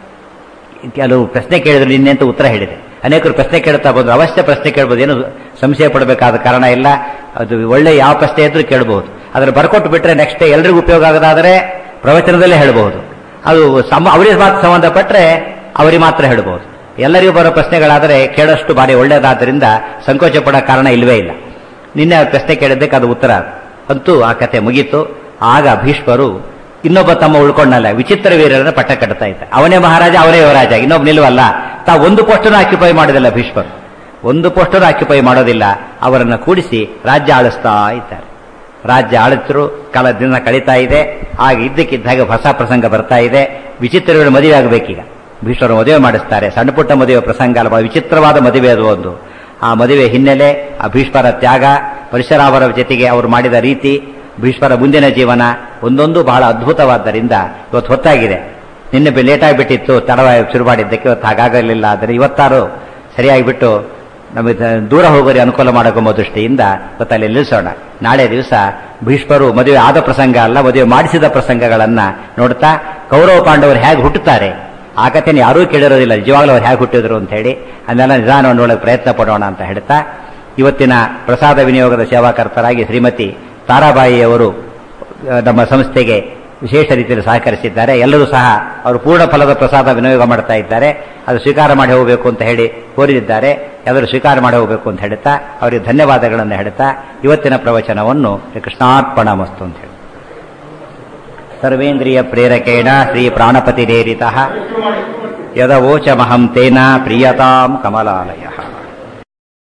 ಕೆಲವು ಪ್ರಶ್ನೆ ಕೇಳಿದ್ರು ನಿನ್ನೆ ಅಂತ ಉತ್ತರ ಹೇಳಿದೆ. ಅನೇಕರು ಪ್ರಶ್ನೆ ಕೇಳ್ತಾ ಬಂದ್ರು, ಅವಶ್ಯ ಪ್ರಶ್ನೆ ಕೇಳ್ಬೋದು, ಏನು ಸಂಶಯ ಪಡಬೇಕಾದ ಕಾರಣ ಇಲ್ಲ. ಅದು ಒಳ್ಳೆ ಯಾವ ಪ್ರಶ್ನೆ ಇದ್ರೂ ಕೇಳಬಹುದು. ಅದನ್ನು ಬರ್ಕೊಟ್ಟು ಬಿಟ್ರೆ ನೆಕ್ಸ್ಟ್ ಎಲ್ರಿಗೂ ಉಪಯೋಗ ಆಗೋದಾದ್ರೆ ಪ್ರವಚನದಲ್ಲೇ ಹೇಳಬಹುದು. ಅದು ಸಮ ಅವರಿಗೆ ಮಾತ್ರ ಸಂಬಂಧಪಟ್ಟರೆ ಅವರಿಗೆ ಮಾತ್ರ ಹೇಳಬಹುದು. ಎಲ್ಲರಿಗೂ ಬರೋ ಪ್ರಶ್ನೆಗಳಾದರೆ ಕೇಳೋಷ್ಟು ಬಾರಿ ಒಳ್ಳೆಯದಾದ್ದರಿಂದ ಸಂಕೋಚ ಪಡೋ ಕಾರಣ ಇಲ್ಲವೇ ಇಲ್ಲ. ನಿನ್ನೆ ಅವ್ರ ಪ್ರಶ್ನೆ ಕೇಳಿದ್ದಕ್ಕೆ ಅದು ಉತ್ತರ ಅಂತೂ ಆ ಕತೆ ಮುಗೀತು. ಆಗ ಭೀಷ್ಮರು ಇನ್ನೊಬ್ಬ ತಮ್ಮ ಉಳ್ಕೊಂಡಲ್ಲ, ವಿಚಿತ್ರ ವೀರರನ್ನ ಪಟ್ಟ ಕಟ್ತಾ ಇದ್ದ. ಅವನೇ ಮಹಾರಾಜ, ಅವನೇ ಯುವರಾಜ, ಇನ್ನೊಬ್ಬ ನಿಲ್ವಲ್ಲ. ತಾವು ಒಂದು ಪೋಸ್ಟನ್ನು ಆಕ್ಯುಪೈ ಮಾಡೋದಿಲ್ಲ ಭೀಷ್ಮರು, ಒಂದು ಪೋಸ್ಟನ್ನು ಆಕ್ಯುಪೈ ಮಾಡೋದಿಲ್ಲ. ಅವರನ್ನ ಕೂಡಿಸಿ ರಾಜ್ಯ ಆಳಿಸ್ತಾ ಇದ್ದಾರೆ. ರಾಜ್ಯ ಆಳಿತರು, ಕಾಲ ದಿನ ಕಳೀತಾ ಇದೆ. ಆಗ ಇದ್ದಕ್ಕಿದ್ದಾಗ ಹೊಸ ಪ್ರಸಂಗ ಬರ್ತಾ ಇದೆ. ವಿಚಿತ್ರ ವೀರರ ಮದುವೆ ಆಗಬೇಕೀಗ. ಭೀಷ್ಮರು ಮದುವೆ ಮಾಡಿಸ್ತಾರೆ. ಸಣ್ಣ ಪುಟ್ಟ ಮದುವೆ ಪ್ರಸಂಗ ಅಲ್ಲ, ಬಹಳ ವಿಚಿತ್ರವಾದ ಮದುವೆ ಅದು ಒಂದು. ಆ ಮದುವೆ ಹಿನ್ನೆಲೆ, ಆ ಭೀಷ್ಮರ ತ್ಯಾಗ, ಪರಶುರಾಮರ ಜೊತೆಗೆ ಅವರು ಮಾಡಿದ ರೀತಿ, ಭೀಷ್ಮರ ಮುಂದಿನ ಜೀವನ ಒಂದೊಂದು ಬಹಳ ಅದ್ಭುತವಾದ್ದರಿಂದ ಇವತ್ತು ಹೊತ್ತಾಗಿದೆ. ನಿನ್ನೆ ಲೇಟ್ ಆಗಿಬಿಟ್ಟಿತ್ತು, ತಡವಾಗಿ ಶುರು ಮಾಡಿದ್ದಕ್ಕೆ ಇವತ್ತು ಹಾಗಾಗಲಿಲ್ಲ. ಆದರೆ ಇವತ್ತಾರು ಸರಿಯಾಗಿಬಿಟ್ಟು ನಮಗೆ ದೂರ ಹೋಗೋರಿಗೆ ಅನುಕೂಲ ಮಾಡೋಕೆಂಬ ದೃಷ್ಟಿಯಿಂದ ಇವತ್ತಲ್ಲಿ ನಿಲ್ಲಿಸೋಣ. ನಾಳೆ ದಿವಸ ಭೀಷ್ಮರು ಮದುವೆ ಆದ ಪ್ರಸಂಗ ಅಲ್ಲ, ಮದುವೆ ಮಾಡಿಸಿದ ಪ್ರಸಂಗಗಳನ್ನ ನೋಡ್ತಾ ಕೌರವ ಪಾಂಡವರು ಹೇಗೆ ಹುಟ್ಟುತ್ತಾರೆ ಆ ಕಥೆಯನ್ನು ಯಾರೂ ಕೇಳಿರೋದಿಲ್ಲ, ನಿಜವಾಗ್ಲೂ ಅವ್ರು ಹೇಗೆ ಹುಟ್ಟಿದ್ರು ಅಂತ ಹೇಳಿ ಅದನ್ನೆಲ್ಲ ನಿಧಾನವನ್ನು ಒಳಗೆ ಪ್ರಯತ್ನ ಪಡೋಣ ಅಂತ ಹೇಳ್ತಾ, ಇವತ್ತಿನ ಪ್ರಸಾದ ವಿನಿಯೋಗದ ಸೇವಾಕರ್ತರಾಗಿ ಶ್ರೀಮತಿ ತಾರಾಬಾಯಿಯವರು ನಮ್ಮ ಸಂಸ್ಥೆಗೆ ವಿಶೇಷ ರೀತಿಯಲ್ಲಿ ಸಹಕರಿಸಿದ್ದಾರೆ. ಎಲ್ಲರೂ ಸಹ ಅವರು ಪೂರ್ಣ ಫಲದ ಪ್ರಸಾದ ವಿನಿಯೋಗ ಮಾಡ್ತಾ ಇದ್ದಾರೆ. ಅದು ಸ್ವೀಕಾರ ಮಾಡಿ ಹೋಗಬೇಕು ಅಂತ ಹೇಳಿ ಕೋರಿದ್ದಾರೆ. ಎಲ್ಲರೂ ಸ್ವೀಕಾರ ಮಾಡಿ ಹೋಗಬೇಕು ಅಂತ ಹೇಳ್ತಾ ಅವರಿಗೆ ಧನ್ಯವಾದಗಳನ್ನು ಹೇಳ್ತಾ ಇವತ್ತಿನ ಪ್ರವಚನವನ್ನು ಕೃಷ್ಣಾರ್ಪಣಮಸ್ತು ಅಂತ ಹೇಳಿ ಸರ್ವೇಂದ್ರಿಯ ಪ್ರೇರಕೇಣ ಶ್ರೀ ಪ್ರಾಣಪತಿರೇರಿತಃ ಯದವೋಚಮಹಂ ತೇನ ಪ್ರಿಯತಾಂ ಕಮಲಾಲಯ.